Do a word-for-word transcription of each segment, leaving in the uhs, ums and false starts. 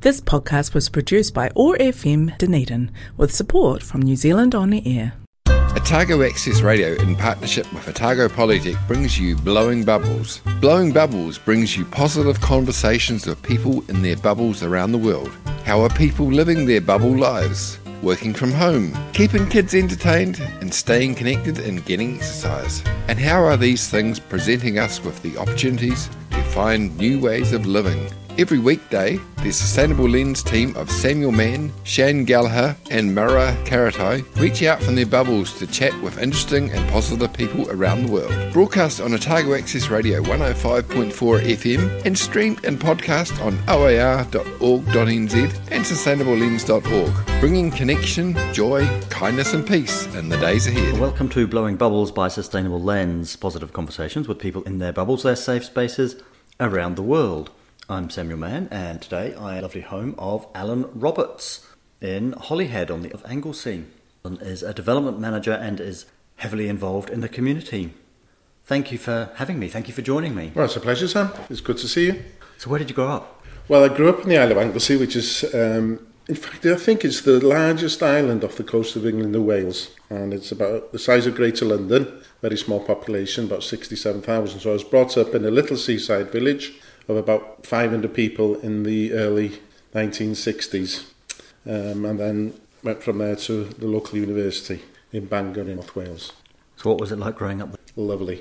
This podcast was produced by O A R F M Dunedin with support from New Zealand On the Air. Otago Access Radio, in partnership with Otago Polytech, brings you Blowing Bubbles. Blowing Bubbles brings you positive conversations with people in their bubbles around the world. How are people living their bubble lives? Working from home, keeping kids entertained, and staying connected and getting exercise. And how are these things presenting us with the opportunities to find new ways of living? Every weekday, the Sustainable Lens team of Samuel Mann, Shane Gallagher and Mara Karatai reach out from their bubbles to chat with interesting and positive people around the world. Broadcast on Otago Access Radio one oh five point four F M and streamed and podcast on o a r dot org dot n z and sustainable lens dot org, bringing connection, joy, kindness and peace in the days ahead. Welcome to Blowing Bubbles by Sustainable Lens, positive conversations with people in their bubbles, their safe spaces around the world. I'm Samuel Mann, and today I am at the lovely home of Alan Roberts in Holyhead on the of Anglesey. Alan is a development manager and is heavily involved in the community. Thank you for having me. Thank you for joining me. Well, it's a pleasure, Sam. It's good to see you. So where did you grow up? Well, I grew up in the Isle of Anglesey, which is, um, in fact, I think it's the largest island off the coast of England and Wales. And it's about the size of Greater London, very small population, about sixty-seven thousand. So I was brought up in a little seaside village of about five hundred people in the early nineteen sixties, um, and then went from there to the local university in Bangor in North Wales. So what was it like growing up there? Lovely.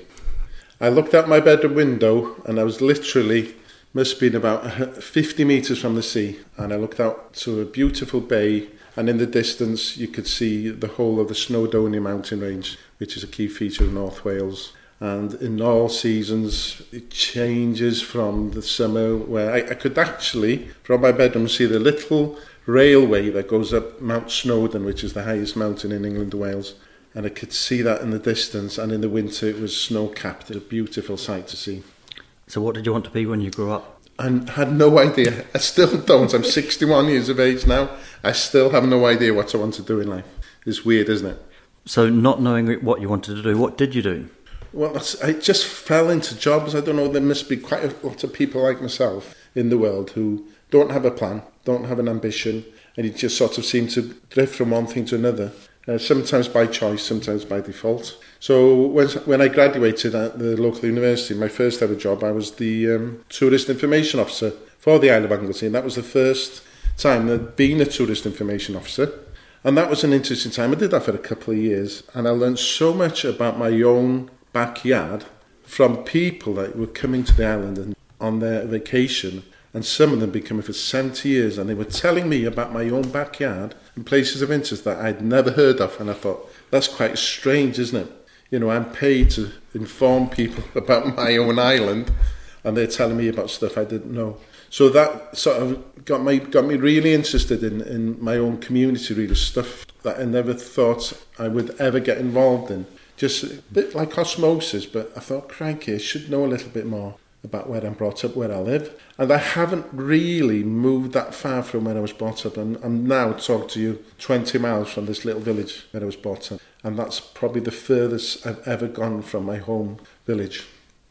I looked out my bedroom window and I was literally, must have been about fifty metres from the sea, and I looked out to a beautiful bay, and in the distance you could see the whole of the Snowdonia mountain range, which is a key feature of North Wales. And in all seasons, it changes from the summer where I, I could actually, from my bedroom, see the little railway that goes up Mount Snowdon, which is the highest mountain in England and Wales. And I could see that in the distance, and in the winter it was snow-capped. It was a beautiful sight to see. So what did you want to be when you grew up? I had no idea. I still don't. I'm sixty-one years of age now. I still have no idea what I want to do in life. It's weird, isn't it? So not knowing what you wanted to do, what did you do? Well, that's, I just fell into jobs. I don't know, there must be quite a lot of people like myself in the world who don't have a plan, don't have an ambition, and you just sort of seem to drift from one thing to another, uh, sometimes by choice, sometimes by default. So when, when I graduated at the local university, my first ever job, I was the um, tourist information officer for the Isle of Anglesey, and that was the first time that I'd been a tourist information officer. And that was an interesting time. I did that for a couple of years, and I learned so much about my own backyard from people that were coming to the island and on their vacation, and some of them been coming for seventy years, and they were telling me about my own backyard and places of interest that I'd never heard of. And I thought, that's quite strange, isn't it? You know, I'm paid to inform people about my own island, and they're telling me about stuff I didn't know. So that sort of got me got me really interested in, in my own community, really, stuff that I never thought I would ever get involved in. Just a bit like osmosis, but I thought, crikey, I should know a little bit more about where I'm brought up, where I live. And I haven't really moved that far from where I was brought up. And I'm now talking to you twenty miles from this little village where I was brought up. And that's probably the furthest I've ever gone from my home village.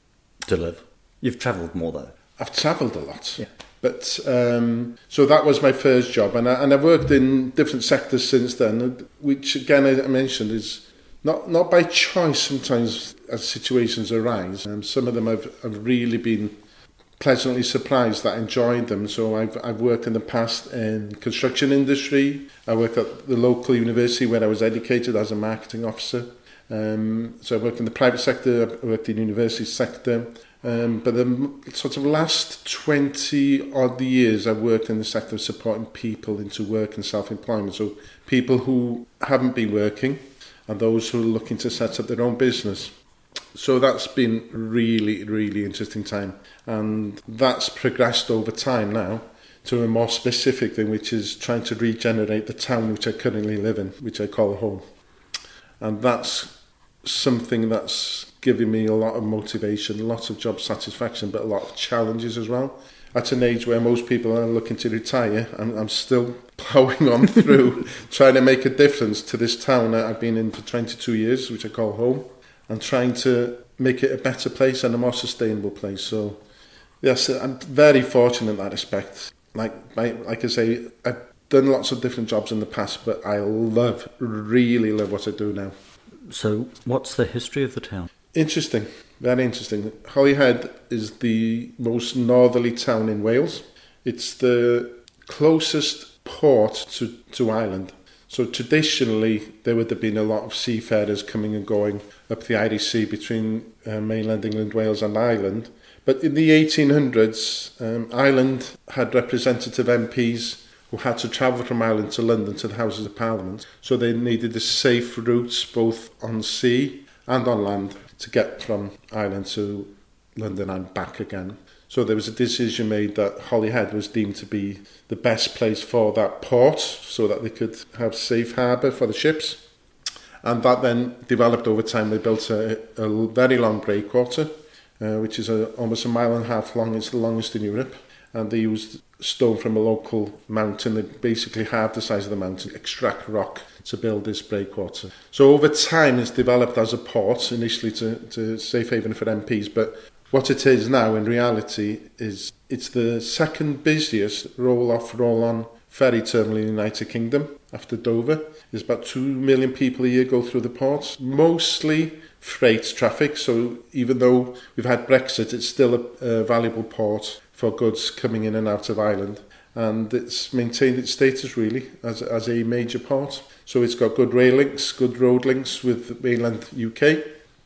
To live? You've travelled more, though. I've travelled a lot. Yeah. But, um, so that was my first job. And, I, and I've worked in different sectors since then, which, again, I mentioned is Not not by choice sometimes as situations arise. Um, some of them I've, I've really been pleasantly surprised that I enjoyed them. So I've I've worked in the past in construction industry. I worked at the local university where I was educated as a marketing officer. Um, so I worked in the private sector, I worked in the university sector. Um, but the sort of last twenty odd years I've worked in the sector of supporting people into work and self-employment. So people who haven't been working, and those who are looking to set up their own business. So that's been really, really interesting time. And that's progressed over time now to a more specific thing, which is trying to regenerate the town which I currently live in, which I call home. And that's something that's giving me a lot of motivation, lots of job satisfaction, but a lot of challenges as well. At an age where most people are looking to retire, I'm, I'm still ploughing on through, trying to make a difference to this town that I've been in for twenty-two years, which I call home, and trying to make it a better place and a more sustainable place. So, yes, I'm very fortunate in that respect. like my, like I say, I've done lots of different jobs in the past, but I love, really love what I do now. So what's the history of the town? Interesting, very interesting. Holyhead is the most northerly town in Wales. It's the closest port to, to Ireland. So traditionally, there would have been a lot of seafarers coming and going up the Irish Sea between uh, mainland England, Wales and Ireland. But in the eighteen hundreds, um, Ireland had representative M Ps who had to travel from Ireland to London to the Houses of Parliament. So they needed a safe routes both on sea and on land to get from Ireland to London and back again. So there was a decision made that Holyhead was deemed to be the best place for that port so that they could have safe harbour for the ships. And that then developed over time. They built a, a very long breakwater, uh, which is a, almost a mile and a half long. It's the longest in Europe. And they used stone from a local mountain. They basically halved the size of the mountain, extract rock to build this breakwater. So over time it's developed as a port, initially to, to safe haven for M Ps, but what it is now in reality is it's the second busiest roll-off, roll-on ferry terminal in the United Kingdom after Dover. There's about two million people a year go through the port, mostly freight traffic. So even though we've had Brexit, it's still a, a valuable port for goods coming in and out of Ireland. And it's maintained its status really as, as a major port. So it's got good rail links, good road links with mainland U K,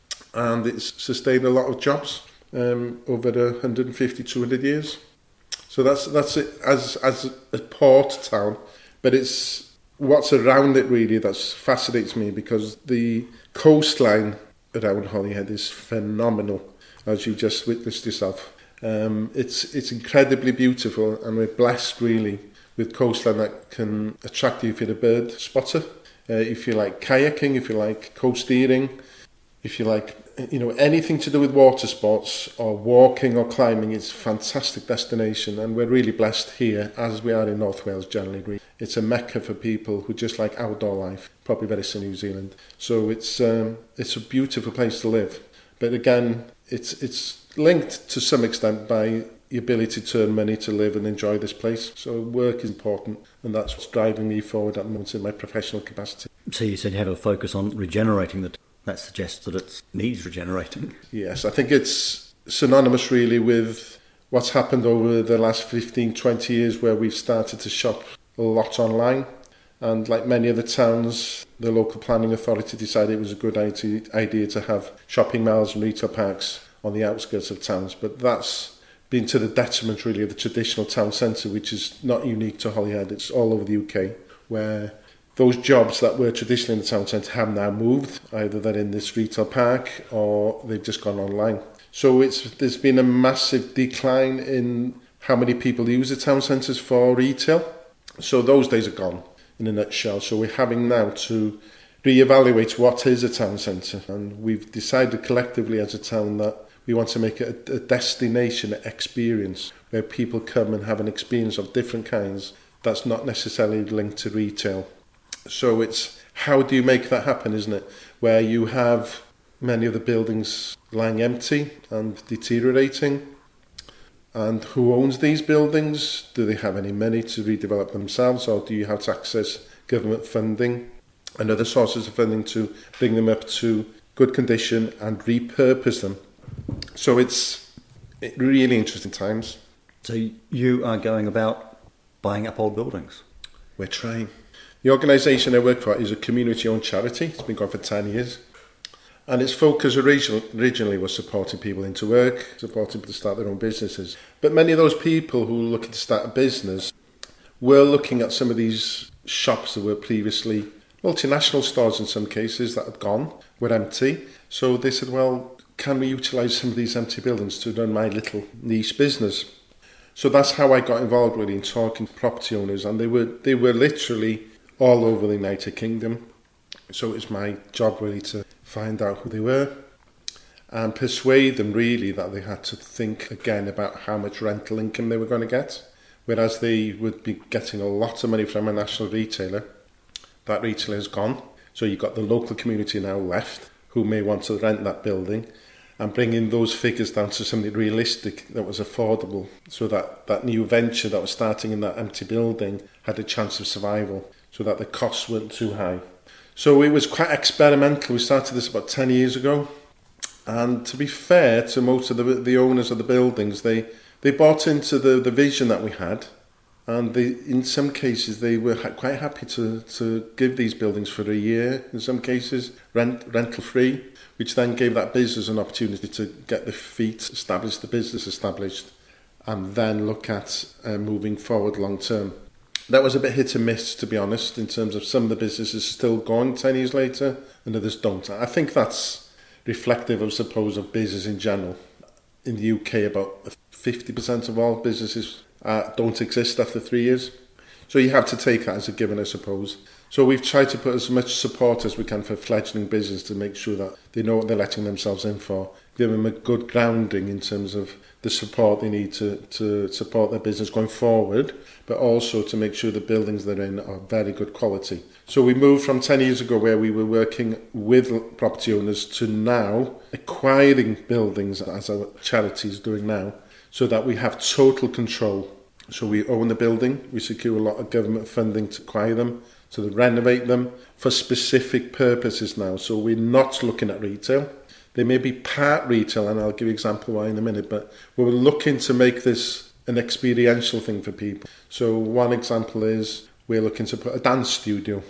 and it's sustained a lot of jobs. Um, over one hundred fifty, two hundred years. So that's that's it as as a port town. But it's what's around it really that fascinates me, because the coastline around Holyhead is phenomenal, as you just witnessed yourself. Um, it's it's incredibly beautiful, and we're blessed really with coastline that can attract you if you're a bird spotter, uh, if you like kayaking, if you like coast steering, if you like, you know, anything to do with water sports or walking or climbing. It's a fantastic destination, and we're really blessed here, as we are in North Wales generally. It's a mecca for people who just like outdoor life, probably very similar to New Zealand. So it's um, it's a beautiful place to live. But again, it's it's linked to some extent by the ability to earn money to live and enjoy this place. So work is important, and that's what's driving me forward at the moment in my professional capacity. So you said you have a focus on regenerating the. That suggests that it needs regenerating. Yes, I think it's synonymous really with what's happened over the last fifteen, twenty years, where we've started to shop a lot online. And like many other towns, the local planning authority decided it was a good idea to have shopping malls and retail parks on the outskirts of towns. But that's been to the detriment really of the traditional town centre, which is not unique to Holyhead. It's all over the U K, where those jobs that were traditionally in the town centre have now moved. Either they're in this retail park or they've just gone online. So it's there's been a massive decline in how many people use the town centres for retail. So those days are gone in a nutshell. So we're having now to reevaluate what is a town centre. And we've decided collectively as a town that we want to make it a, a destination experience where people come and have an experience of different kinds that's not necessarily linked to retail. So it's how do you make that happen, isn't it? Where you have many of the buildings lying empty and deteriorating. And who owns these buildings? Do they have any money to redevelop themselves, or do you have to access government funding and other sources of funding to bring them up to good condition and repurpose them? So it's really interesting times. So you are going about buying up old buildings? We're trying. The organisation I work for is a community-owned charity. It's been going for ten years. And its focus originally was supporting people into work, supporting people to start their own businesses. But many of those people who were looking to start a business were looking at some of these shops that were previously multinational stores in some cases that had gone, were empty. So they said, well, can we utilise some of these empty buildings to run my little niche business? So that's how I got involved really in talking to property owners. And they were they were literally all over the United Kingdom. So it was my job really to find out who they were and persuade them really that they had to think again about how much rental income they were going to get. Whereas they would be getting a lot of money from a national retailer, that retailer has gone. So you've got the local community now left who may want to rent that building. and bringing those figures down to something realistic that was affordable, so that that new venture that was starting in that empty building had a chance of survival, so that the costs weren't too high. So it was quite experimental. We started this about ten years ago, and to be fair to most of the, the owners of the buildings, they, they bought into the, the vision that we had, and they, in some cases they were ha- quite happy to, to give these buildings for a year, in some cases rent rental free, which then gave that business an opportunity to get the feet established, the business established, and then look at uh, moving forward long term. That was a bit hit and miss, to be honest, in terms of some of the businesses still going ten years later and others don't. I think that's reflective, I suppose, of business in general. In the U K, about fifty percent of all businesses uh, don't exist after three years. So you have to take that as a given, I suppose. So we've tried to put as much support as we can for fledgling business to make sure that they know what they're letting themselves in for, give them a good grounding in terms of the support they need to, to support their business going forward, but also to make sure the buildings they're in are very good quality. So we moved from ten years ago, where we were working with property owners, to now acquiring buildings, as our charity is doing now, so that we have total control. So we own the building, we secure a lot of government funding to acquire them, to renovate them for specific purposes now. So we're not looking at retail. They may be part retail, and I'll give you an example why in a minute, but we're looking to make this an experiential thing for people. So one example is we're looking to put a dance studio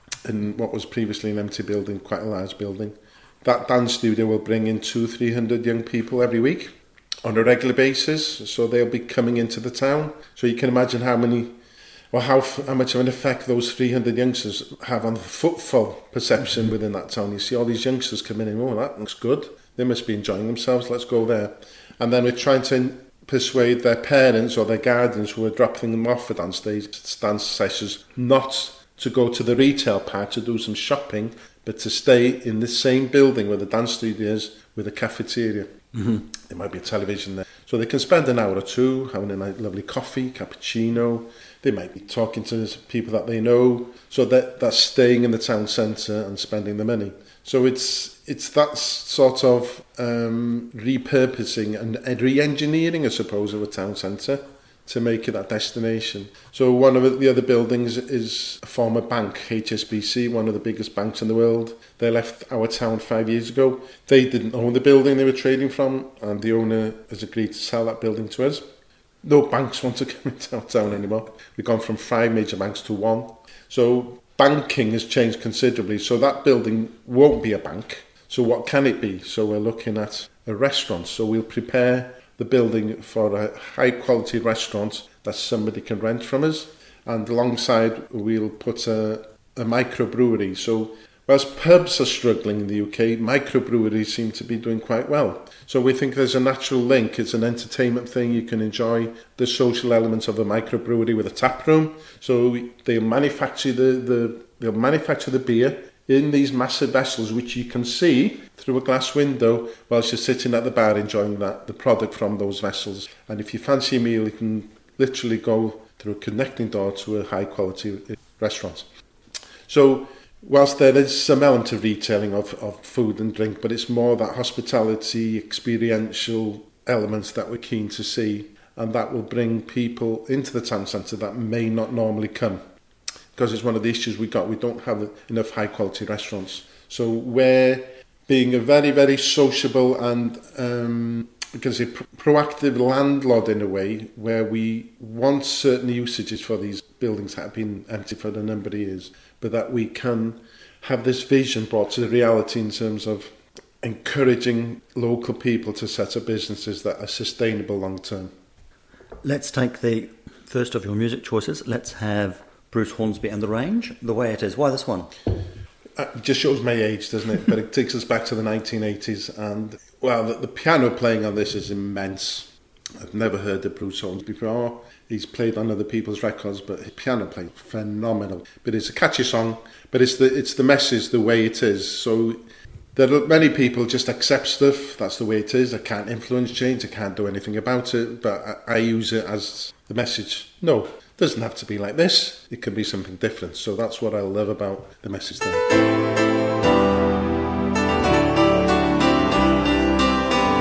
in what was previously an empty building, quite a large building. That dance studio will bring in two, three hundred young people every week on a regular basis. So they'll be coming into the town. So you can imagine how many, or how, how much of an effect those three hundred youngsters have on the footfall perception within that town. You see all these youngsters coming in, oh, that looks good. They must be enjoying themselves, let's go there. And then we're trying to persuade their parents or their guardians who are dropping them off for dance, days, dance sessions not to go to the retail park to do some shopping, but to stay in the same building where the dance studio is, with a cafeteria. Mm-hmm. There might be a television there. So they can spend an hour or two having a nice, lovely coffee, cappuccino. They might be talking to people that they know. So that that's staying in the town centre and spending the money. So it's it's that sort of um, repurposing and re-engineering, I suppose, of a town centre to make it that destination. So one of the other buildings is a former bank, H S B C, one of the biggest banks in the world. They left our town five years ago. They didn't own the building they were trading from, and the owner has agreed to sell that building to us. No banks want to come into our town anymore. We've gone from five major banks to one. So banking has changed considerably. So that building won't be a bank. So what can it be? So we're looking at a restaurant. So we'll prepare the building for a high quality restaurant that somebody can rent from us, and alongside we'll put a, a microbrewery. So whilst pubs are struggling in the U K, microbreweries seem to be doing quite well. So we think there's a natural link. It's an entertainment thing. You can enjoy the social elements of a microbrewery with a tap room. So they'll manufacture the, the they'll manufacture the beer in these massive vessels, which you can see through a glass window whilst you're sitting at the bar enjoying that the product from those vessels. And if you fancy a meal, you can literally go through a connecting door to a high quality restaurant. So whilst there is some element of retailing of, of food and drink, but it's more that hospitality, experiential elements that we're keen to see, and that will bring people into the town centre that may not normally come. Because it's one of the issues we got, we don't have enough high quality restaurants. So we're being a very, very sociable and um, because a pro- proactive landlord in a way, where we want certain usages for these buildings that have been empty for a number of years, but that we can have this vision brought to reality in terms of encouraging local people to set up businesses that are sustainable long term. Let's take the first of your music choices. Let's have Bruce Hornsby and the Range, The Way It Is. Why this one? It just shows my age, doesn't it? But it takes us back to the nineteen eighties, and well, the, the piano playing on this is immense. I've never heard of Bruce Hornsby before. He's played on other people's records, but his piano playing phenomenal. But it's a catchy song, but it's the it's the message, the way it is. So there are many people just accept stuff. That's the way it is. I can't influence change. I can't do anything about it. But I, I use it as the message. No, it doesn't have to be like this. It can be something different. So that's what I love about the message there.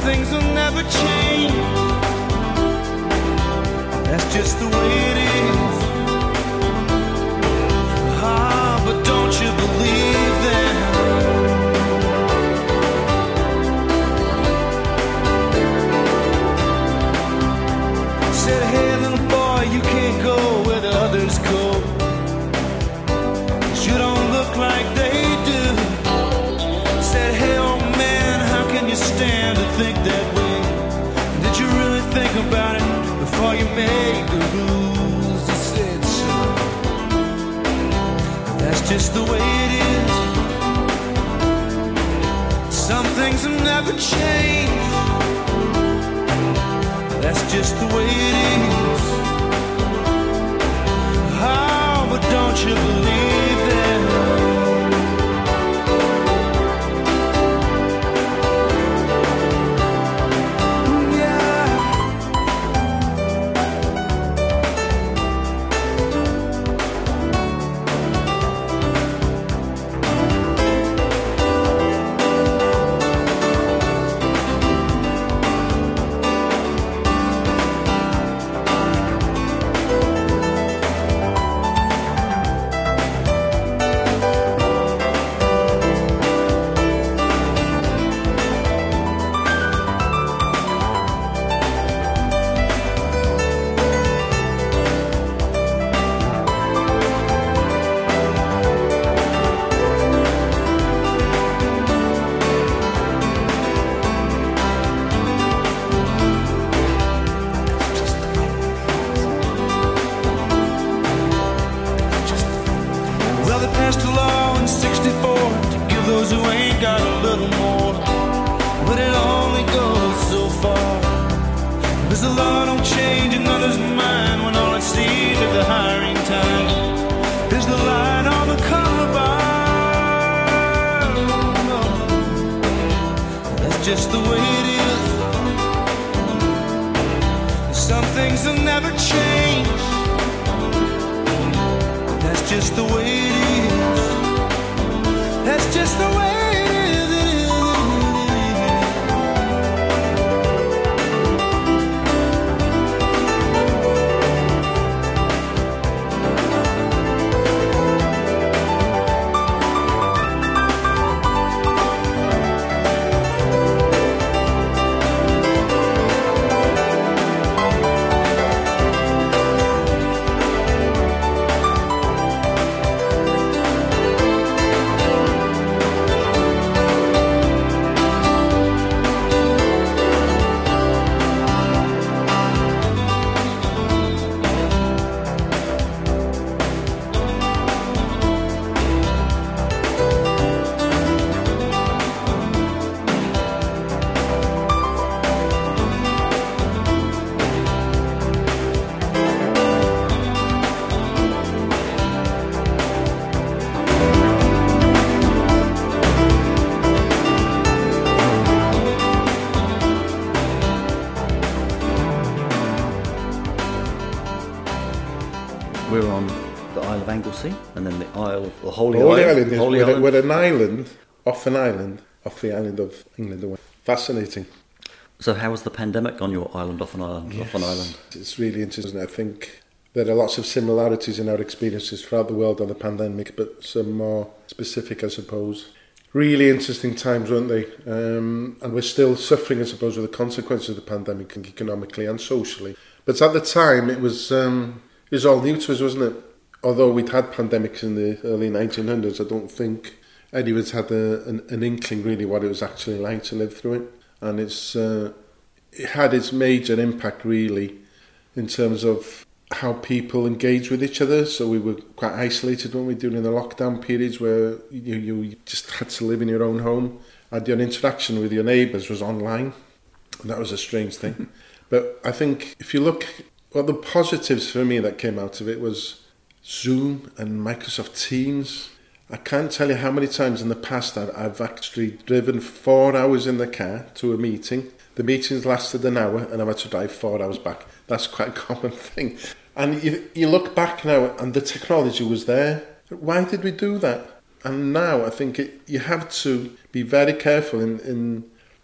things will never change. That's just the way it is. Ah, but don't you believe them? Said, hey little boy, you can't go where the others go. You don't look like they do. Said, hey old man, how can you stand to think that way? Did you really think about it before you made the rules? He said, so that's just the way it is. Some things will never change. That's just the way it is. Oh, but don't you believe that? Just the way it is. Some things will never change. That's just the way it is. That's just the way it is. We're on the Isle of Anglesey, and then the Isle of the Holy, Holy Island. Island is Holy we're, Island. we're an island, off an island, off the island of England. Fascinating. So how was the pandemic on your island, off an island? Yes. Off an island? It's really interesting. I think there are lots of similarities in our experiences throughout the world on the pandemic, but some more specific, I suppose. Really interesting times, weren't they? Um, and we're still suffering, I suppose, with the consequences of the pandemic, and economically and socially. But at the time, it was um, it was all new to us, wasn't it? Although we'd had pandemics in the early nineteen hundreds, I don't think anyone's had a, an, an inkling really what it was actually like to live through it. And it's uh, it had its major impact really in terms of how people engage with each other. So we were quite isolated, weren't we, during the lockdown periods where you, you just had to live in your own home, and your interaction with your neighbours was online. And that was a strange thing. But I think if you look, well, the positives for me that came out of it was Zoom and Microsoft Teams. I can't tell you how many times in the past I've, I've actually driven four hours in the car to a meeting. The meetings lasted an hour and I've had to drive four hours back. That's quite a common thing. And you, you look back now and the technology was there. Why did we do that? And now I think it, you have to be very careful in, in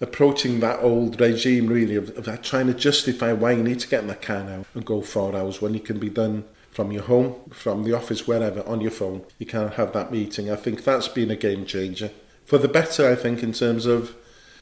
approaching that old regime, really, of, of trying to justify why you need to get in the car now and go four hours when you can be done from your home, from the office, wherever, on your phone. You can't have that meeting. I think that's been a game changer. For the better, I think, in terms of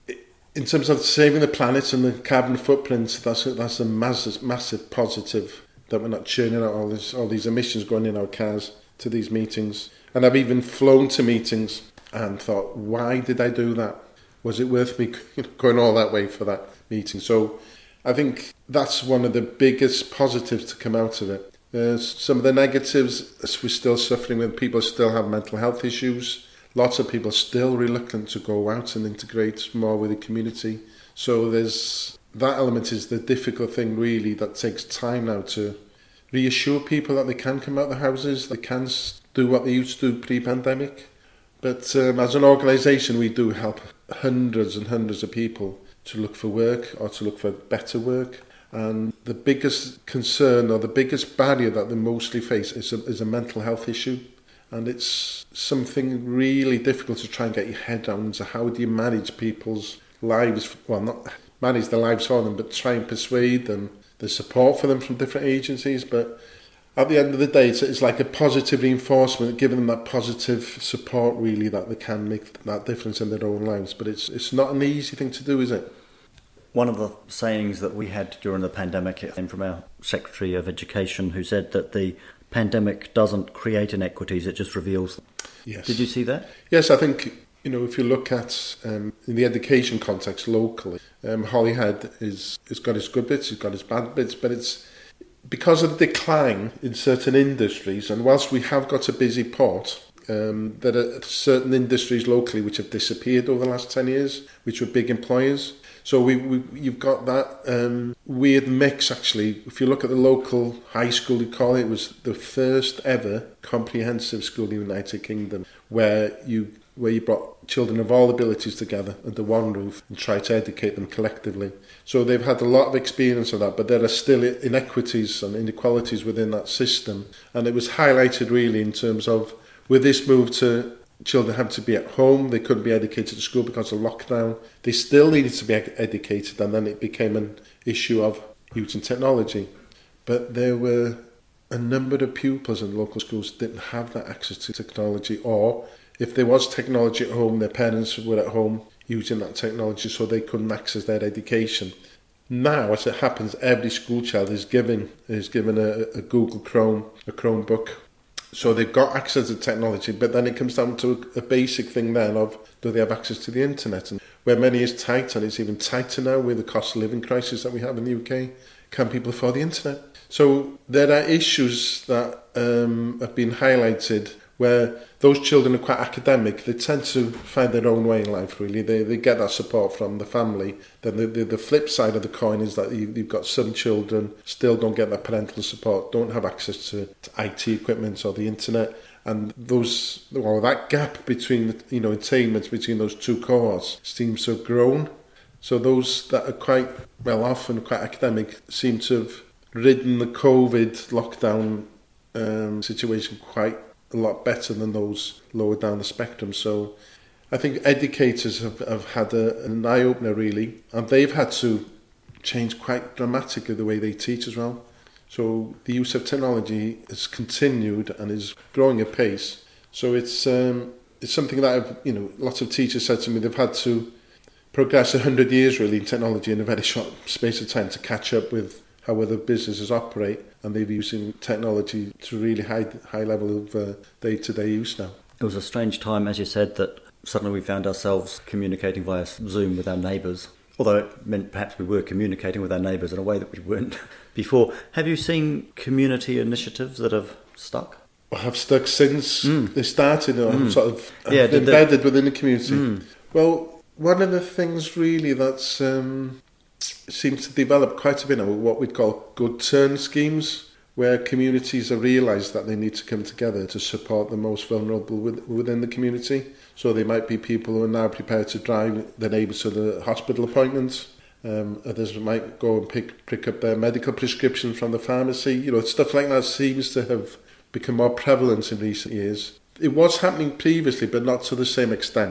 in terms of saving the planet and the carbon footprint, that's a, that's a massive, massive positive, that we're not churning out all, this, all these emissions going in our cars to these meetings. And I've even flown to meetings and thought, why did I do that? Was it worth me going all that way for that meeting? So I think that's one of the biggest positives to come out of it. Uh, some of the negatives, we're still suffering with. People still have mental health issues. Lots of people are still reluctant to go out and integrate more with the community. So there's that element is the difficult thing, really, that takes time now to reassure people that they can come out of the houses, they can do what they used to do pre-pandemic. But um, as an organisation, we do help hundreds and hundreds of people to look for work or to look for better work. And the biggest concern or the biggest barrier that they mostly face is a, is a mental health issue. And it's something really difficult to try and get your head around. So how do you manage people's lives? Well, not manage their lives for them, but try and persuade them. There's support for them from different agencies. But at the end of the day, it's, it's like a positive reinforcement, giving them that positive support, really, that they can make that difference in their own lives. But it's it's not an easy thing to do, is it? One of the sayings that we had during the pandemic came from our Secretary of Education, who said that the pandemic doesn't create inequities, it just reveals them. Yes. Did you see that? Yes, I think, you know, if you look at um, in the education context locally, um, Holyhead is has got its good bits, it's got its bad bits, but it's because of the decline in certain industries, and whilst we have got a busy port, um, there are certain industries locally which have disappeared over the last ten years, which were big employers. So we, we you've got that um, weird mix, actually. If you look at the local high school, you call it, it was the first ever comprehensive school in the United Kingdom where you where you brought children of all abilities together under one roof and tried to educate them collectively. So they've had a lot of experience of that, but there are still inequities and inequalities within that system. And it was highlighted really in terms of, with this move to children having to be at home, they couldn't be educated at school because of lockdown. They still needed to be educated, and then it became an issue of using technology. But there were a number of pupils in local schools that didn't have that access to technology, or if there was technology at home, their parents were at home using that technology, so they couldn't access their education. Now, as it happens, every school child is given is given a, a Google Chrome, a Chromebook. So they've got access to technology, but then it comes down to a, a basic thing then of, do they have access to the internet? And where money is tight, and it's even tighter now with the cost of living crisis that we have in the U K, can people afford the internet? So there are issues that um, have been highlighted where those children are quite academic. They tend to find their own way in life, really. They they get that support from the family. Then the, the, the flip side of the coin is that you, you've got some children still don't get that parental support, don't have access to, to I T equipment or the internet. And those, well, that gap between, the, you know, attainments between those two cohorts seems to have grown. So those that are quite well off and quite academic seem to have ridden the COVID lockdown um, situation quite a lot better than those lower down the spectrum. So I think educators have, have had a, an eye-opener, really, and they've had to change quite dramatically the way they teach as well. So the use of technology has continued and is growing at pace. So it's um, it's something that I've, you know, lots of teachers said to me they've had to progress a hundred years really in technology in a very short space of time to catch up with how other businesses operate, and they're using technology to really high high level of uh, day-to-day use now. It was a strange time, as you said, that suddenly we found ourselves communicating via Zoom with our neighbours, although it meant perhaps we were communicating with our neighbours in a way that we weren't before. Have you seen community initiatives that have stuck? Well, have stuck since mm. they started, or mm. sort of yeah, embedded they... within the community. Mm. Well, one of the things really that's um, seems to develop quite a bit now, what we'd call good turn schemes, where communities have realised that they need to come together to support the most vulnerable with, within the community. So there might be people who are now prepared to drive their neighbours to the hospital appointments. Um, others might go and pick pick up their medical prescription from the pharmacy. You know, stuff like that seems to have become more prevalent in recent years. It was happening previously, but not to the same extent.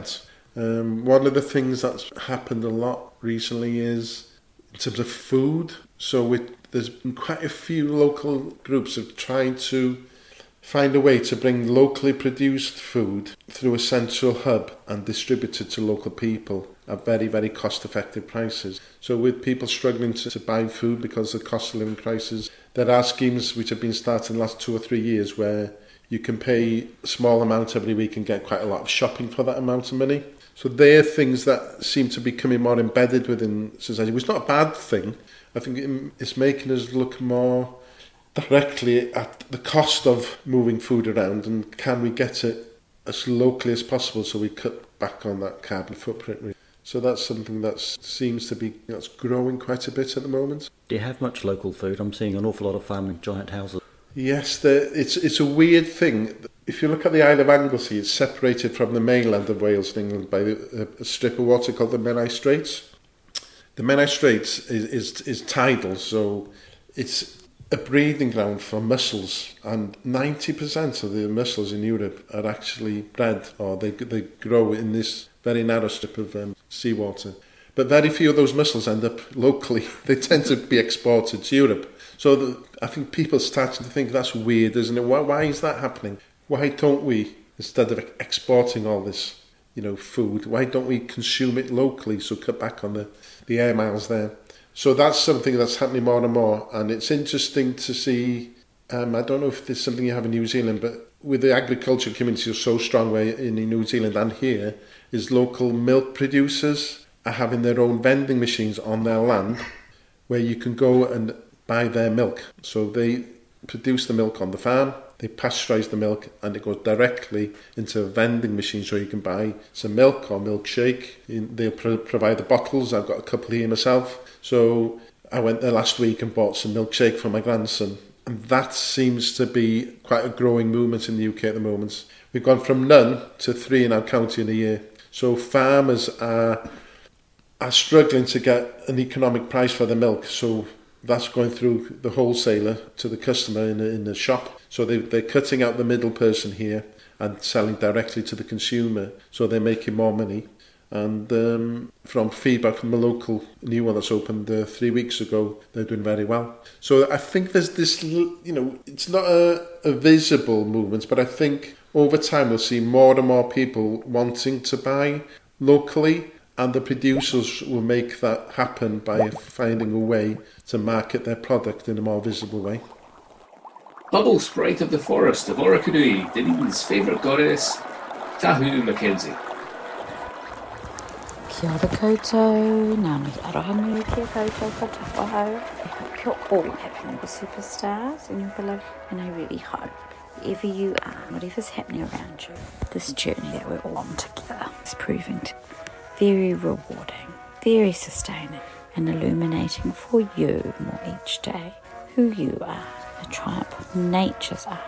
Um, one of the things that's happened a lot recently is in terms of food. So with, there's been quite a few local groups have tried to find a way to bring locally produced food through a central hub and distribute it to local people at very, very cost-effective prices. So with people struggling to, to buy food because of cost of living crisis, there are schemes which have been started in the last two or three years where you can pay a small amount every week and get quite a lot of shopping for that amount of money. So they're things that seem to be becoming more embedded within society, which is not a bad thing. I think it's making us look more directly at the cost of moving food around and can we get it as locally as possible so we cut back on that carbon footprint. So that's something that seems to be that's growing quite a bit at the moment. Do you have much local food? I'm seeing an awful lot of family giant houses. Yes, the, it's it's a weird thing. If you look at the Isle of Anglesey, it's separated from the mainland of Wales and England by a, a strip of water called the Menai Straits. The Menai Straits is, is, is tidal, so it's a breeding ground for mussels, and ninety percent of the mussels in Europe are actually bred, or they they grow in this very narrow strip of um, seawater. But very few of those mussels end up locally. They tend to be exported to Europe. So the, I think people are starting to think that's weird, isn't it? Why, why is that happening? Why don't we, instead of exporting all this, you know, food, why don't we consume it locally? So cut back on the, the air miles there. So that's something that's happening more and more, and it's interesting to see. Um, I don't know if there's something you have in New Zealand, but with the agricultural community so strong way in New Zealand and here, is local milk producers are having their own vending machines on their land where you can go and buy their milk. So they produce the milk on the farm, they pasteurise the milk, and it goes directly into a vending machine so you can buy some milk or milkshake. They'll pro- provide the bottles. I've got a couple here myself. So I went there last week and bought some milkshake for my grandson. And that seems to be quite a growing movement in the U K at the moment. We've gone from none to three in our county in a year. So farmers are are struggling to get an economic price for the milk. So that's going through the wholesaler to the customer in the, in the shop. So they, they're cutting out the middle person here and selling directly to the consumer. So they're making more money. And um, from feedback from the local new one that's opened uh, three weeks ago, they're doing very well. So I think there's this, you know, it's not a, a visible movement, but I think over time we'll see more and more people wanting to buy locally, and the producers will make that happen by finding a way to market their product in a more visible way. Bubble Sprite of the Forest of Orokonui, Dunedin's favourite goddess, Tahu Mackenzie. Kia ora koutou, ngā mihi arohanui kia koutou whatapaho. I hope you're all having the superstars in your beloved, and I really hope wherever you are, whatever's happening around you, this journey that we're all on together is proving to be very rewarding, very sustaining, and illuminating for you more each day who you are, a triumph of nature's art,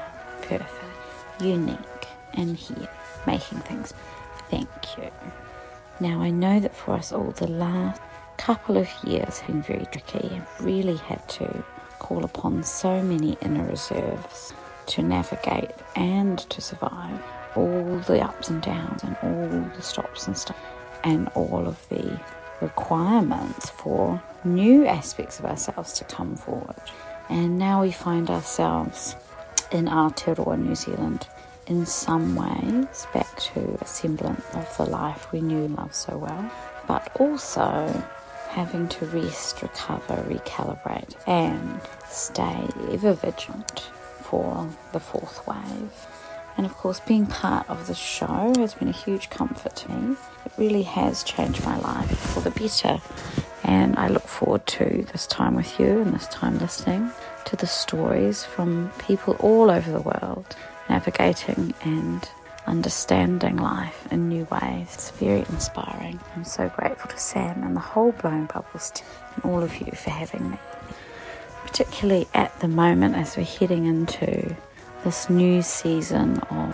perfect, unique, and here, making things. Thank you. Now, I know that for us all, the last couple of years have been very tricky. I've really had to call upon so many inner reserves to navigate and to survive all the ups and downs and all the stops and stuff and all of the requirements for new aspects of ourselves to come forward. And now we find ourselves in Aotearoa, New Zealand, in some ways back to a semblance of the life we knew and loved so well, but also having to rest, recover, recalibrate, and stay ever vigilant for the fourth wave. And of course, being part of the show has been a huge comfort to me. It really has changed my life for the better, and I look forward to this time with you and this time listening to the stories from people all over the world navigating and understanding life in new ways. It's very inspiring. I'm so grateful to Sam and the whole Blowing Bubbles team and all of you for having me, particularly at the moment as we're heading into this new season of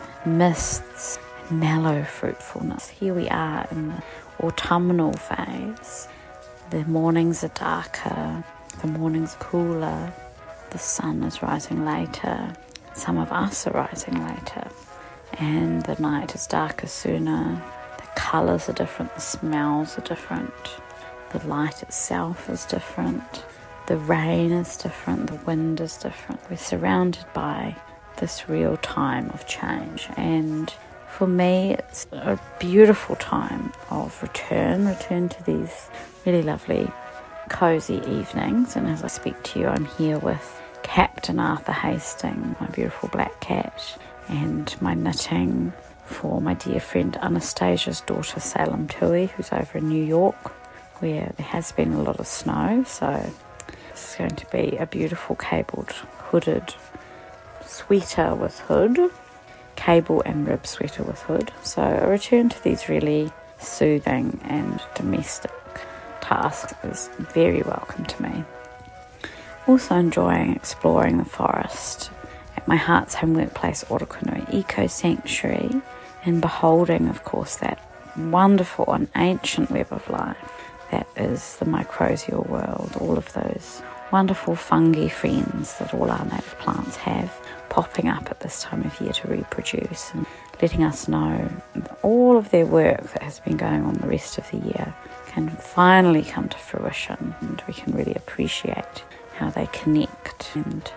mists and mellow fruitfulness. Here we are in the autumnal phase. The mornings are darker, the mornings are cooler, the sun is rising later, some of us are rising later, and the night is darker sooner, the colours are different, the smells are different, the light itself is different, the rain is different, the wind is different. We're surrounded by this real time of change, and for me it's a beautiful time of return, return to these really lovely cosy evenings. And as I speak to you, I'm here with Captain Arthur Hastings, my beautiful black cat, and my knitting for my dear friend Anastasia's daughter Salem Tui, who's over in New York, where there has been a lot of snow. So this is going to be a beautiful cabled hooded sweater with hood, cable and rib sweater with hood. So a return to these really soothing and domestic tasks is very welcome to me. Also enjoying exploring the forest at my heart's home workplace, Orokonui Eco Sanctuary, and beholding, of course, that wonderful and ancient web of life that is the mycorrhizal world, all of those wonderful fungi friends that all our native plants have popping up at this time of year to reproduce, and letting us know all of their work that has been going on the rest of the year can finally come to fruition, and we can really appreciate how they connect and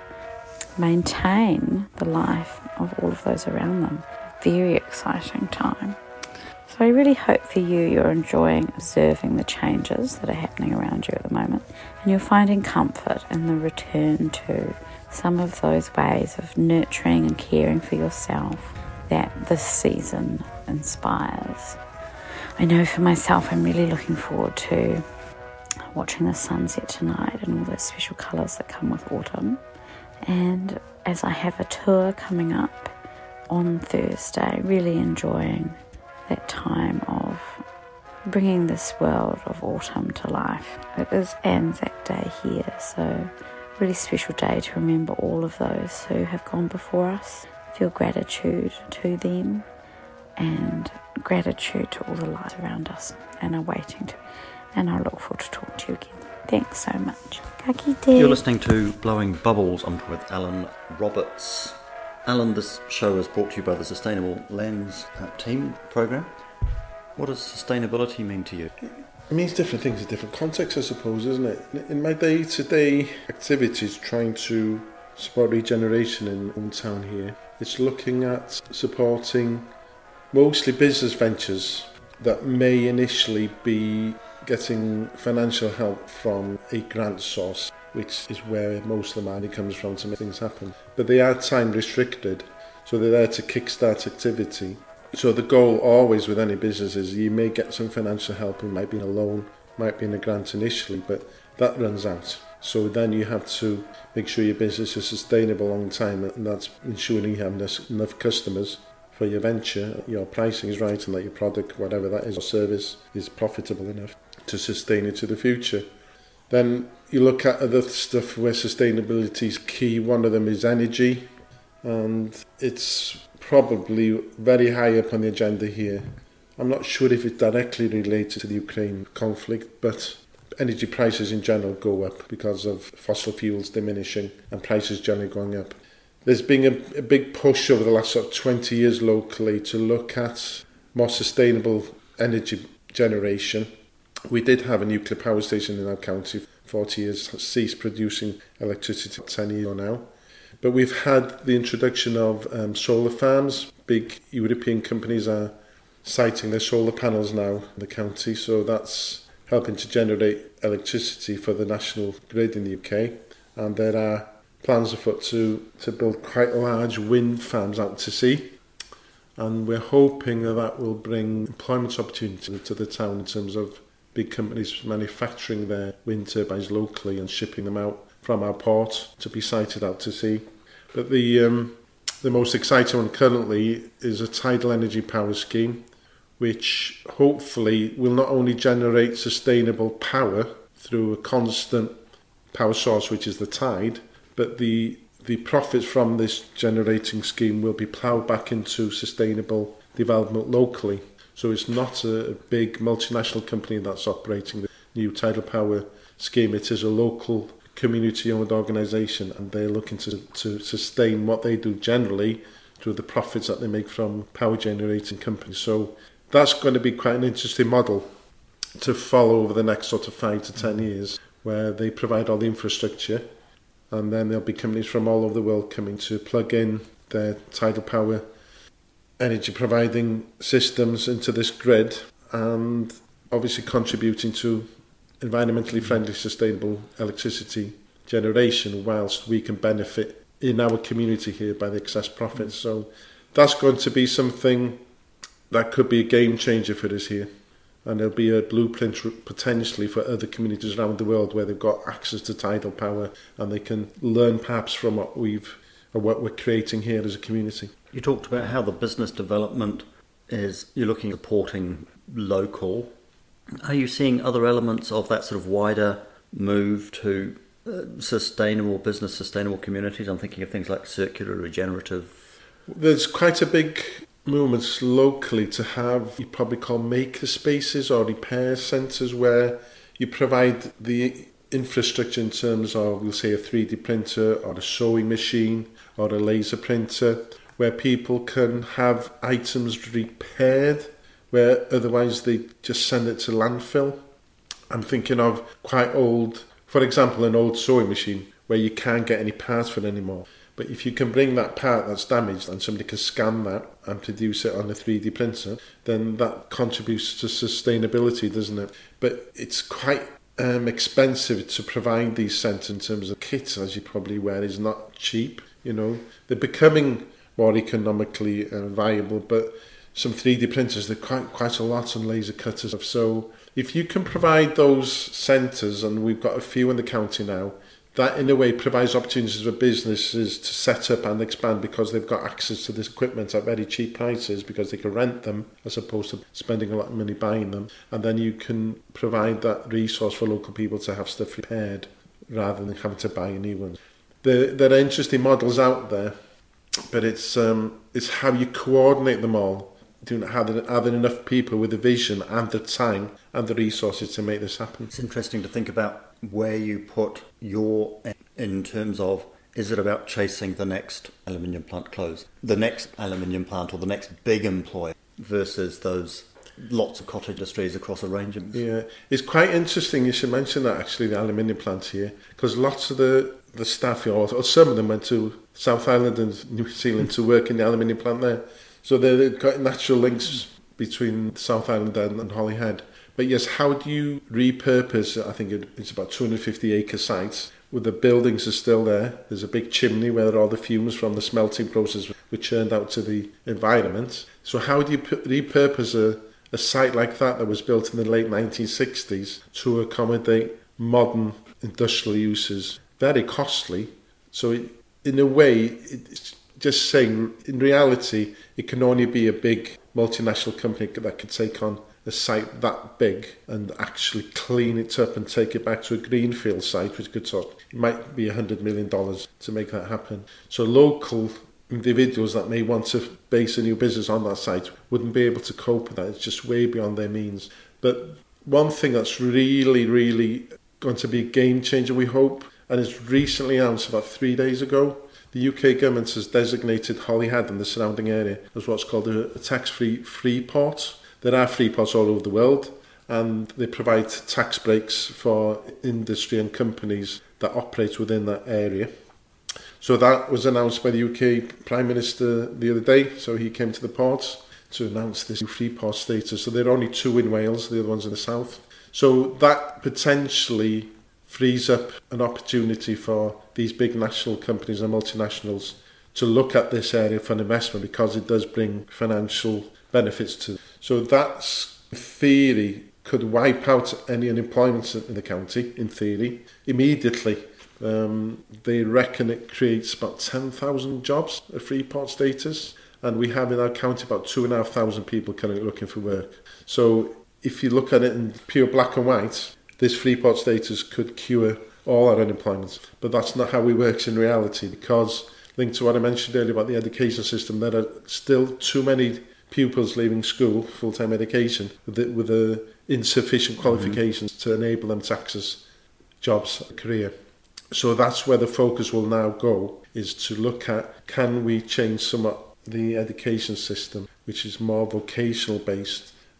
maintain the life of all of those around them. Very exciting time. So I really hope for you you're enjoying observing the changes that are happening around you at the moment, and you're finding comfort in the return to some of those ways of nurturing and caring for yourself that this season inspires. I know for myself I'm really looking forward to watching the sunset tonight and all those special colours that come with autumn. And as I have a tour coming up on Thursday, really enjoying that time of bringing this world of autumn to life. It is Anzac Day here, so really special day to remember all of those who have gone before us, feel gratitude to them, and gratitude to all the lives around us and are waiting to. And I look forward to talking to you again. Thanks so much. Ka kite. You're listening to Blowing Bubbles. I'm with Alan Roberts. Alan, this show is brought to you by the Sustainable Lens uh, Team Programme. What does sustainability mean to you? It means different things in different contexts, I suppose, isn't it? In my day-to-day activities trying to support regeneration in hometown here, it's looking at supporting mostly business ventures that may initially be getting financial help from a grant source, which is where most of the money comes from to make things happen. But they are time restricted, so they're there to kickstart activity. So the goal always with any business is you may get some financial help. It might be in a loan, might be in a grant initially, but that runs out. So then you have to make sure your business is sustainable a long time, and that's ensuring you have enough customers for your venture, your pricing is right, and that your product, whatever that is, or service, is profitable enough to sustain it to the future. Then you look at other stuff where sustainability is key. One of them is energy, and it's probably very high up on the agenda here. I'm not sure if it's directly related to the Ukraine conflict, but energy prices in general go up because of fossil fuels diminishing and prices generally going up. There's been a, a big push over the last sort of twenty years locally to look at more sustainable energy generation. We did have a nuclear power station in our county, forty years, ceased producing electricity ten years ago now. But we've had the introduction of um, solar farms. Big European companies are siting their solar panels now in the county, so that's helping to generate electricity for the national grid in the U K. And there are plans afoot to, to build quite large wind farms out to sea. And we're hoping that that will bring employment opportunities to the town in terms of big companies manufacturing their wind turbines locally and shipping them out from our port to be sited out to sea. But the um, the most exciting one currently is a tidal energy power scheme, which hopefully will not only generate sustainable power through a constant power source, which is the tide, but the the profits from this generating scheme will be ploughed back into sustainable development locally. So it's not a big multinational company that's operating the new tidal power scheme. It is a local community-owned organisation, and they're looking to, to sustain what they do generally through the profits that they make from power generating companies. So that's going to be quite an interesting model to follow over the next sort of five to ten years, where they provide all the infrastructure, and then there'll be companies from all over the world coming to plug in their tidal power energy providing systems into this grid, and obviously contributing to environmentally friendly, sustainable electricity generation, whilst we can benefit in our community here by the excess profits. So that's going to be something that could be a game changer for us here. And there'll be a blueprint potentially for other communities around the world where they've got access to tidal power, and they can learn perhaps from what we've or what we're creating here as a community. You talked about how the business development is, you're looking at supporting local. Are you seeing other elements of that sort of wider move to uh, sustainable business, sustainable communities? I'm thinking of things like circular, regenerative. There's quite a big movement locally to have, you probably call maker spaces or repair centres, where you provide the infrastructure in terms of, we'll say, a three D printer or a sewing machine or a laser printer, where people can have items repaired where otherwise they just send it to landfill. I'm thinking of quite old, for example, an old sewing machine where you can't get any parts for it anymore. But if you can bring that part that's damaged and somebody can scan that and produce it on a three D printer, then that contributes to sustainability, doesn't it? But it's quite um, expensive to provide these centres in terms of kits, as you probably aware, is not cheap. You know, they're becoming more economically uh, viable, but some three D printers, they're quite quite a lot, and laser cutters. So if you can provide those centres, and we've got a few in the county now, that in a way provides opportunities for businesses to set up and expand, because they've got access to this equipment at very cheap prices, because they can rent them as opposed to spending a lot of money buying them. And then you can provide that resource for local people to have stuff repaired rather than having to buy a new one. There, there are interesting models out there, but it's um, it's how you coordinate them all. Do are there, are there enough people with the vision and the time and the resources to make this happen? It's interesting to think about where you put your, in terms of, is it about chasing the next aluminium plant closed, the next aluminium plant or the next big employer, versus those lots of cottage industries across a range of... Yeah, it's quite interesting you should mention that, actually, the aluminium plant here, because lots of the, the staff here, or some of them went to South Island and New Zealand to work in the aluminium plant there. So they've got natural links between South Island and, and Holyhead. But yes, how do you repurpose, I think it's about two hundred fifty acre sites, where the buildings are still there. There's a big chimney where all the fumes from the smelting process were churned out to the environment. So how do you repurpose a, a site like that that was built in the late nineteen sixties to accommodate modern industrial uses? Very costly. So it, in a way, it's just saying, in reality, it can only be a big multinational company that could take on a site that big and actually clean it up and take it back to a greenfield site, which could talk, it might be one hundred million dollars to make that happen. So local individuals that may want to base a new business on that site wouldn't be able to cope with that. It's just way beyond their means. But one thing that's really, really going to be a game changer, we hope, and it's recently announced about three days ago, the U K government has designated Holyhead and the surrounding area as what's called a, a tax-free free port. There are free ports all over the world, and they provide tax breaks for industry and companies that operate within that area. So that was announced by the U K Prime Minister the other day. So he came to the ports to announce this free port status. So there are only two in Wales, the other one's in the south. So that potentially frees up an opportunity for these big national companies and multinationals to look at this area for an investment, because it does bring financial benefits to. So that's, in theory, could wipe out any unemployment in the county, in theory, immediately. Um, they reckon it creates about ten thousand jobs, a free port status, and we have in our county about two and a half thousand people currently looking for work. So if you look at it in pure black and white, this free port status could cure all our unemployment. But that's not how it works in reality, because, linked to what I mentioned earlier about the education system, there are still too many pupils leaving school, full-time education, with the, with the insufficient qualifications mm-hmm. to enable them to access jobs, a career. So that's where the focus will now go, is to look at, can we change somewhat the education system, which is more vocational based,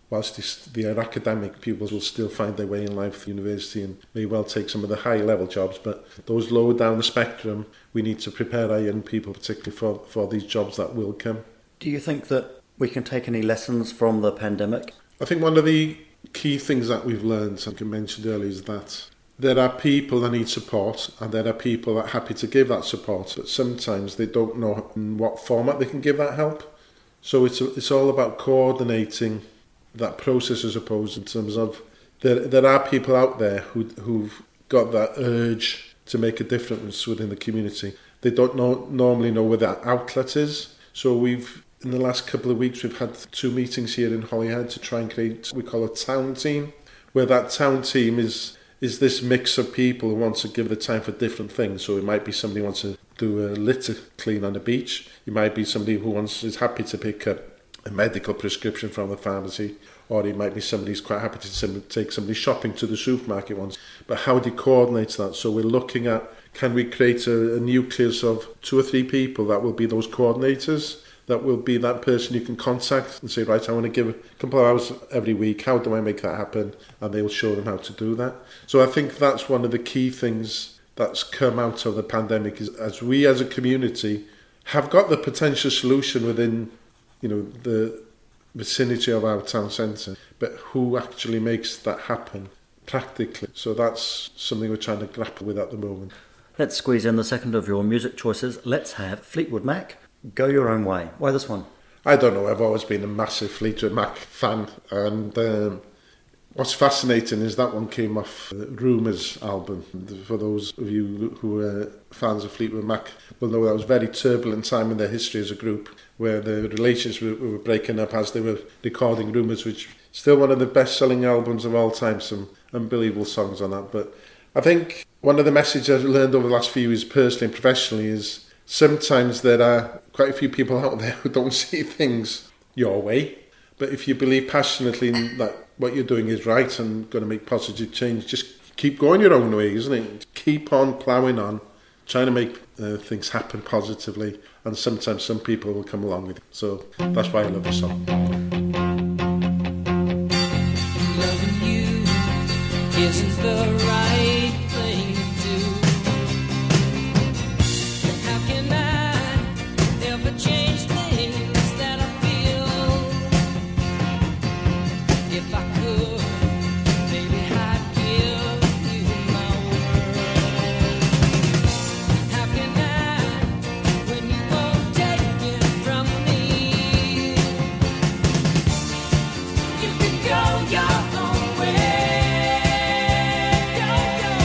whilst this, the academic pupils will still find their way in life through university and may well take some of the high level jobs, but those lower down the spectrum, we need to prepare our young people particularly for, for these jobs that will come. Do you think that we can take any lessons from the pandemic? I think one of the key things that we've learned, like I mentioned earlier, is that there are people that need support and there are people that are happy to give that support, but sometimes they don't know in what format they can give that help. So it's it's all about coordinating that process, I suppose, in terms of there there are people out there who who've got that urge to make a difference within the community. They don't know, normally know where that outlet is. So we've in the last couple of weeks we've had two meetings here in Holyhead to try and create what we call a town team, where that town team is is this mix of people who want to give the time for different things. So it might be somebody who wants to do a litter clean on the beach. It might be somebody who wants is happy to pick up a medical prescription from the pharmacy, or it might be somebody who's quite happy to take somebody shopping to the supermarket once. But how do you coordinate that? So we're looking at, can we create a, a nucleus of two or three people that will be those coordinators, that will be that person you can contact and say, right, I want to give a couple of hours every week. How do I make that happen? And they will show them how to do that. So I think that's one of the key things that's come out of the pandemic, is as we as a community have got the potential solution within, you know, the vicinity of our town centre, but who actually makes that happen practically? So that's something we're trying to grapple with at the moment. Let's squeeze in the second of your music choices. Let's have Fleetwood Mac, Go Your Own Way. Why this one? I don't know, I've always been a massive Fleetwood Mac fan, and um, what's fascinating is that one came off the Rumours album. For those of you who are fans of Fleetwood Mac will know that was a very turbulent time in their history as a group, where the relations were, were breaking up as they were recording Rumours, which is still one of the best-selling albums of all time. Some unbelievable songs on that. But I think one of the messages I've learned over the last few years, personally and professionally, is sometimes there are quite a few people out there who don't see things your way. But if you believe passionately that what you're doing is right and going to make positive change, just keep going your own way, isn't it? Keep on ploughing on, trying to make uh, things happen positively, and sometimes some people will come along with it. So that's why I love the song. Loving you isn't the right thing to do. How can I ever change things that I feel? If I could, maybe I'd give you my word. How can I, when you won't take it from me? You can go your own way. Go your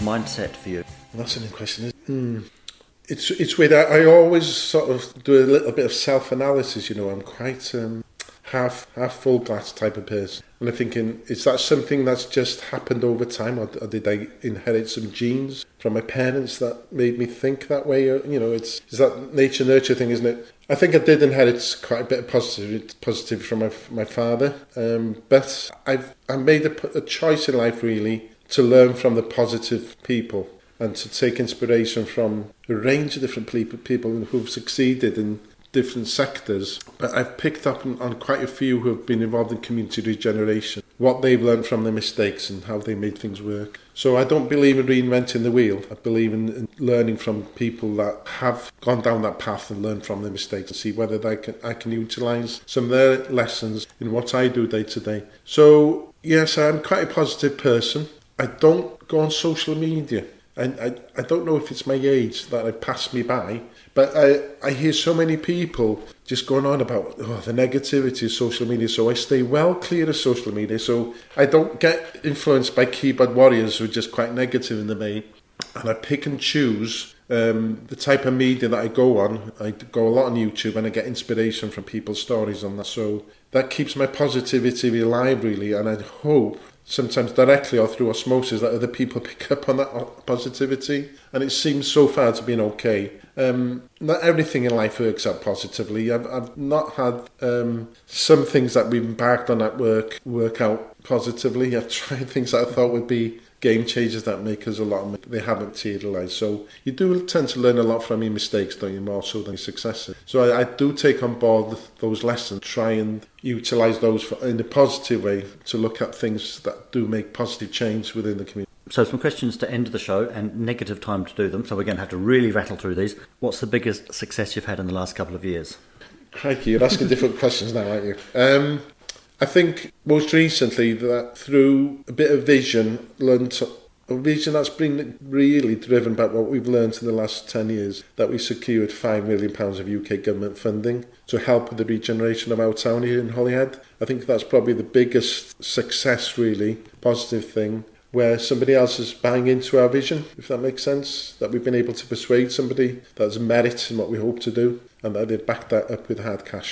mindset for you? Well, that's an interesting question. Hmm. It's it's weird. I, I always sort of do a little bit of self-analysis. You know, I'm quite um, half half full glass type of person, and I'm thinking, is that something that's just happened over time, or, or did I inherit some genes from my parents that made me think that way? Or, you know, it's is that nature nurture thing, isn't it? I think I did inherit quite a bit of positive positive from my my father, um, but I've I made a, a choice in life really to learn from the positive people and to take inspiration from a range of different people who've succeeded in different sectors. But I've picked up on, on quite a few who have been involved in community regeneration, what they've learned from their mistakes and how they made things work. So I don't believe in reinventing the wheel. I believe in, in learning from people that have gone down that path and learned from their mistakes and see whether they can, I can utilise some of their lessons in what I do day to day. So yes, I'm quite a positive person. I don't go on social media. And I, I don't know if it's my age that it passed me by, but I, I hear so many people just going on about oh, the negativity of social media, so I stay well clear of social media, so I don't get influenced by keyboard warriors who are just quite negative in the main, and I pick and choose um, the type of media that I go on. I go a lot on YouTube and I get inspiration from people's stories on that, so that keeps my positivity alive really, and I hope sometimes directly or through osmosis that other people pick up on that positivity, and it seems so far to be an okay. Um, not everything in life works out positively. I've, I've not had um, some things that we've embarked on at work work out positively. I've tried things that I thought would be game changers that make us a lot of money. They haven't materialised. So you do tend to learn a lot from your mistakes, don't you, more so than your successes. So I, I do take on board those lessons, try and utilise those for, in a positive way to look at things that do make positive change within the community. So some questions to end the show, and negative time to do them, so we're going to have to really rattle through these. What's the biggest success you've had in the last couple of years? Crikey, you're asking different questions now, aren't you? Um, I think most recently that through a bit of vision, learned a vision that's been really driven by what we've learned in the last ten years, that we secured five million pounds of U K government funding to help with the regeneration of our town here in Holyhead. I think that's probably the biggest success, really, positive thing, where somebody else is buying into our vision, if that makes sense, that we've been able to persuade somebody that there's merit in what we hope to do, and that they've backed that up with hard cash.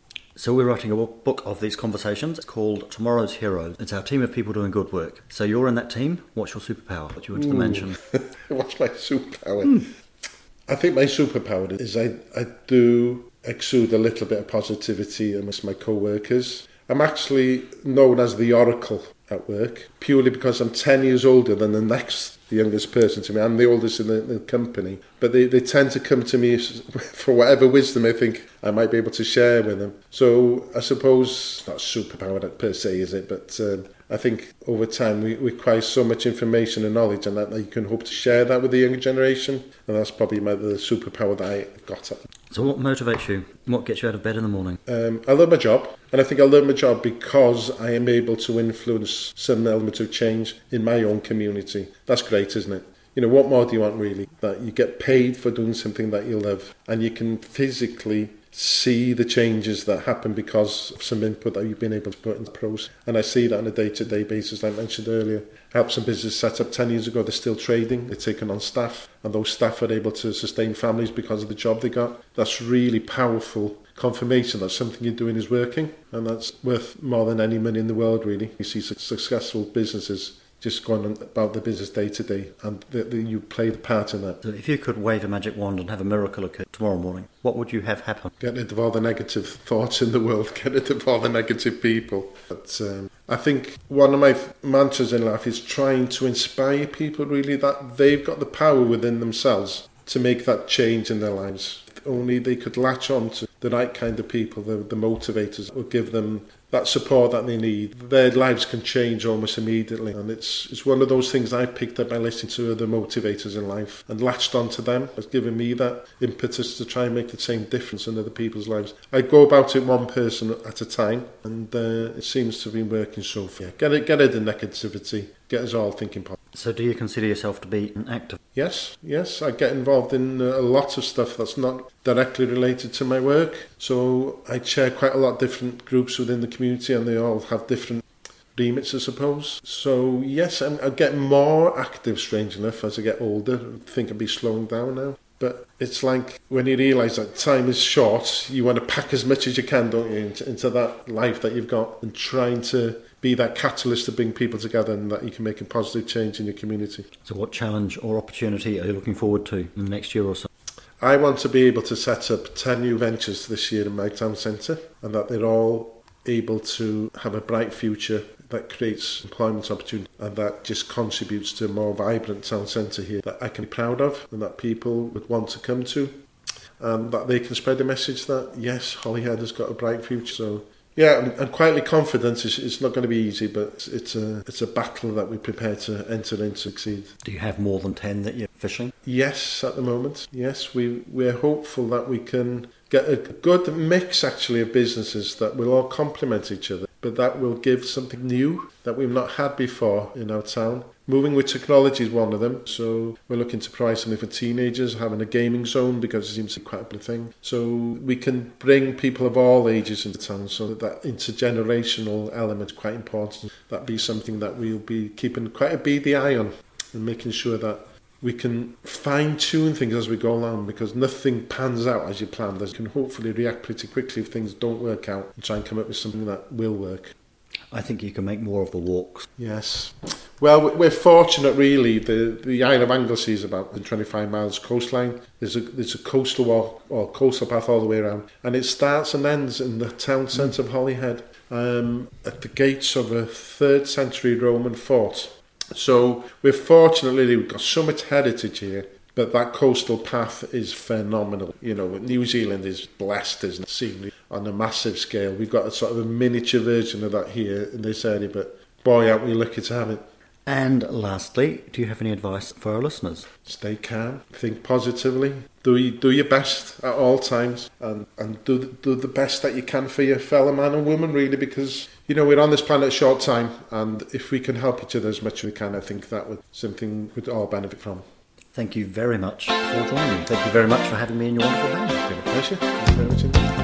So we're writing a book of these conversations. It's called Tomorrow's Heroes. It's our team of people doing good work. So you're in that team. What's your superpower? What do you want to mention? What's my superpower? Mm. I think my superpower is I, I do exude a little bit of positivity amongst my co-workers. I'm actually known as the Oracle at work, purely because I'm ten years older than the next the youngest person to me. I'm the oldest in the, the company, but they, they tend to come to me for whatever wisdom I think I might be able to share with them. So I suppose, not superpower per se, is it? But um, I think over time we, we acquire so much information and knowledge, and that, that you can hope to share that with the younger generation, and that's probably my, the superpower that I've got. So what motivates you? What gets you out of bed in the morning? Um, I love my job, and I think I love my job because I am able to influence some element of change in my own community. That's great, isn't it? You know, what more do you want really? That you get paid for doing something that you love, and you can physically see the changes that happen because of some input that you've been able to put into the process. And I see that on a day-to-day basis, like I mentioned earlier. I helped some business set up ten years ago. They're still trading. They're taking on staff, and those staff are able to sustain families because of the job they got. That's really powerful confirmation that something you're doing is working, and that's worth more than any money in the world, really. You see successful businesses just going on about the business day to day, and the, the, you play the part in that. So if you could wave a magic wand and have a miracle occur tomorrow morning, what would you have happen? Get rid of all the negative thoughts in the world, get rid of all the negative people. But um, I think one of my mantras in life is trying to inspire people, really, that they've got the power within themselves to make that change in their lives. If only they could latch on to the right kind of people, the, the motivators, or give them that support that they need. Their lives can change almost immediately, and it's it's one of those things I've picked up by listening to other motivators in life and latched onto them. It's given me that impetus to try and make the same difference in other people's lives. I go about it one person at a time, and uh, it seems to have been working so far. Get it, get rid of negativity, get us all thinking positive. So do you consider yourself to be an actor? Yes, yes. I get involved in a lot of stuff that's not directly related to my work. So I chair quite a lot of different groups within the community, and they all have different remits, I suppose. So yes, I'm, I'm getting more active, strange enough, as I get older. I think I'll be slowing down now. But it's like when you realise that time is short, you want to pack as much as you can, don't you, into, into that life that you've got, and trying to be that catalyst to bring people together and that you can make a positive change in your community. So what challenge or opportunity are you looking forward to in the next year or so? I want to be able to set up ten new ventures this year in my town centre, and that they're all able to have a bright future that creates employment opportunity, and that just contributes to a more vibrant town centre here that I can be proud of and that people would want to come to, and that they can spread the message that yes, Holyhead has got a bright future. So yeah, I'm, I'm quietly confident it's, it's not going to be easy, but it's, it's a it's a battle that we're prepared to enter and succeed. Do you have more than ten that you're fishing? Yes, at the moment. Yes, we we're hopeful that we can get a good mix actually of businesses that will all complement each other, but that will give something new that we've not had before in our town. Moving with technology is one of them, so we're looking to provide something for teenagers, having a gaming zone, because it seems to be quite a big thing. So we can bring people of all ages into town, so that that intergenerational element is quite important. That'd be something that we'll be keeping quite a beady eye on, and making sure that we can fine-tune things as we go along, because nothing pans out as you planned. You can hopefully react pretty quickly if things don't work out and try and come up with something that will work. I think you can make more of the walks. Yes. Well, we're fortunate, really. The the Isle of Anglesey is about twenty-five miles coastline. There's a there's a coastal walk or coastal path all the way around, and it starts and ends in the town centre of Holyhead, um, at the gates of a third century Roman fort. So we're fortunately we've got so much heritage here, but that coastal path is phenomenal. You know, New Zealand is blessed, isn't it, scenery on a massive scale. We've got a sort of a miniature version of that here in this area, but boy, aren't we lucky to have it. And lastly, do you have any advice for our listeners? Stay calm, think positively, do you, do your best at all times, and, and do, the, do the best that you can for your fellow man and woman, really, because, you know, we're on this planet a short time, and if we can help each other as much as we can, I think that would something we'd all benefit from. Thank you very much for joining me. Thank you very much for having me in your wonderful band. It's been a pleasure. Thank you very much indeed.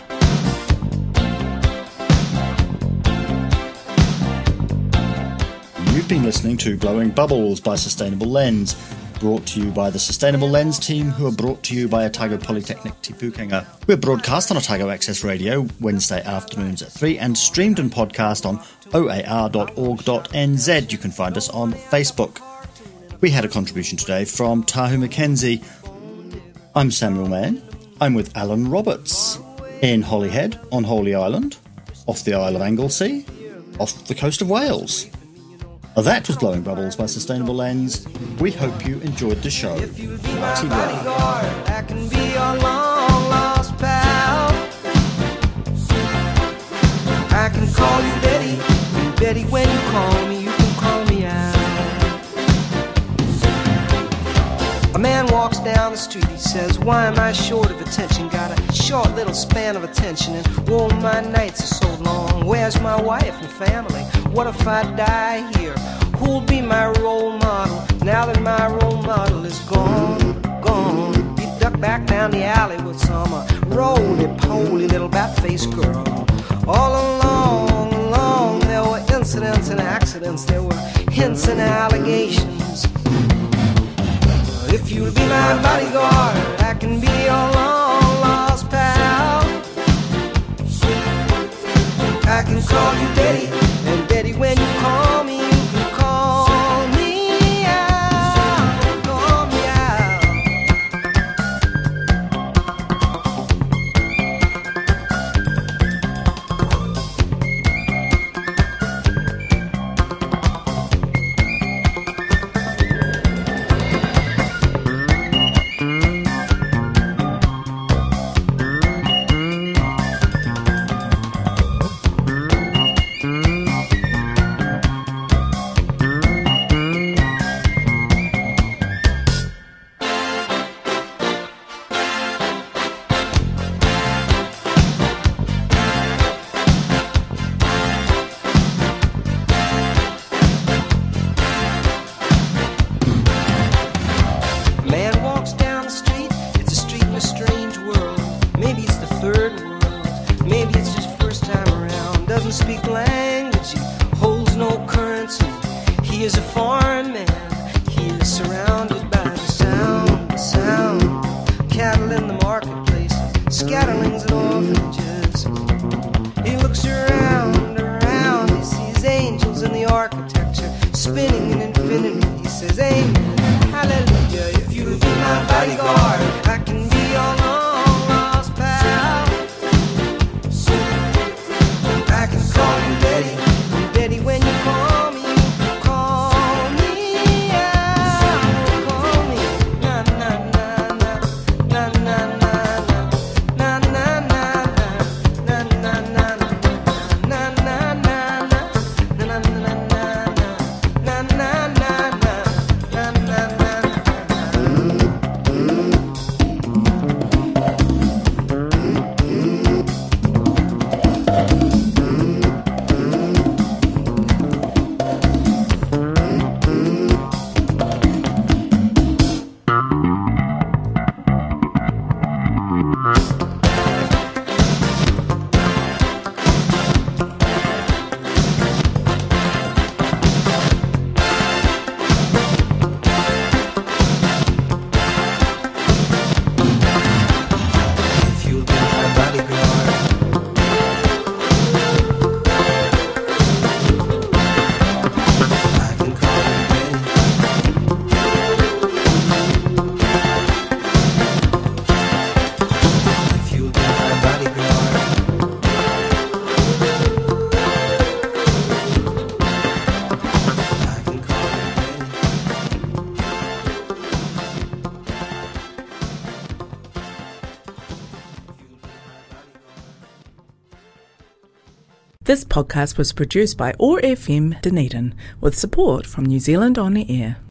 You've been listening to Blowing Bubbles by Sustainable Lens, brought to you by the Sustainable Lens team, who are brought to you by Otago Polytechnic Te Pūkenga. We're broadcast on Otago Access Radio Wednesday afternoons at three and streamed and podcast on o a r dot org dot n z. You can find us on Facebook. We had a contribution today from Tahu Mackenzie. I'm Samuel Mann. I'm with Alan Roberts in Holyhead on Holy Island, off the Isle of Anglesey, off the coast of Wales. That was Blowing Bubbles by Sustainable Lens. We hope you enjoyed the show. If you'll be my bodyguard, I can be your long lost pal. I can call you Betty, and Betty, when you call me, you can call me out. A man walks down the street, he says, why am I short of attention? Got a short little span of attention, and oh, my nights are so long. Where's my wife and family? What if I die here? Who'll be my role model now that my role model is gone, gone? You duck back down the alley with some uh, roly-poly little bat-faced girl. All along, along, there were incidents and accidents, there were hints and allegations. If you'll be my bodyguard, I can be your long-lost pal. I can call you Betty, and Betty, when you call me, you can call me out, call me out. Speak language, he holds He is a foreign man. He is surrounded by the sound, the sound. Cattle in the marketplace, scatterlings and orphanages. He looks around, around. He sees angels in the architecture, spinning in infinity. He says, amen, hallelujah. If you'll be my bodyguard, I can be your long lost pal. I can call you Betty, Betty when you call me, call me out, call me, na na na na, na na na na, na na na na, na na na na, na na na na, na na na na, na na na na, na na na. If you'll be my bodyguard, I can call you Betty. If you'll be my bodyguard, I can call you Betty. This podcast was produced by O A R F M Dunedin with support from New Zealand On the Air.